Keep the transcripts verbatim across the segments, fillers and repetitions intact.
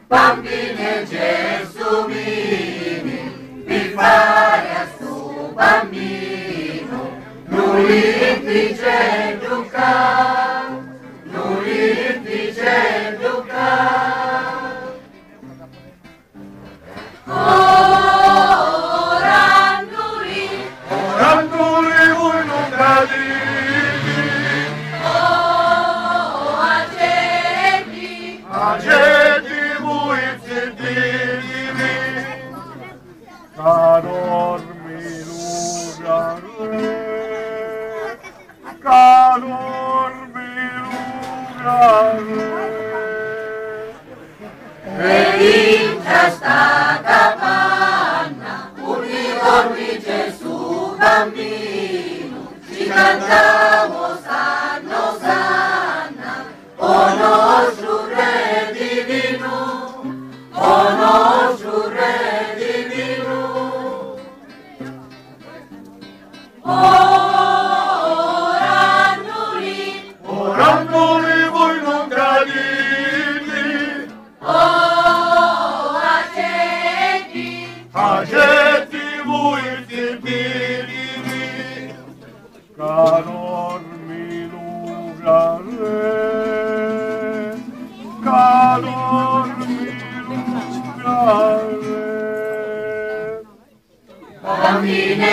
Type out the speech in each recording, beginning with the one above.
bambine gelsomini, mi fare a sto bambino, lui dice Luca, lui dice Luca. Orandoli, orandoli voi non graditi, oh agenti, agenti voi zittivi, canor milugare, canor milugare. Rincia sta capanna, unicorni Gesù bambino, ci cantiamo sanno sanna, conosco il Re divino, conosco il Re divino. Orandoli, orandoli voi non graditi, oh agenti, agenti voi zittivi, canor milugare, canor milugare. bambine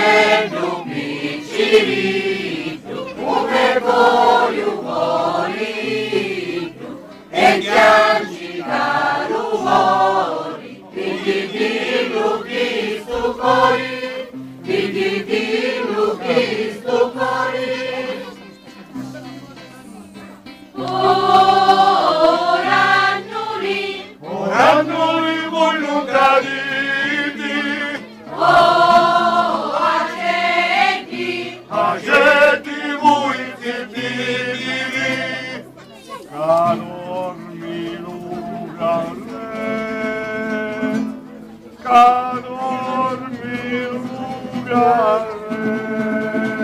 giubicirito, come voglio volito, e piangi caro cuore, di di lupi sto cuore, di di lupi sto cuore. Orandoli, Orandoli voi non graditi, oh agenti, agenti voi zittivi, canor milugare, canor milugare.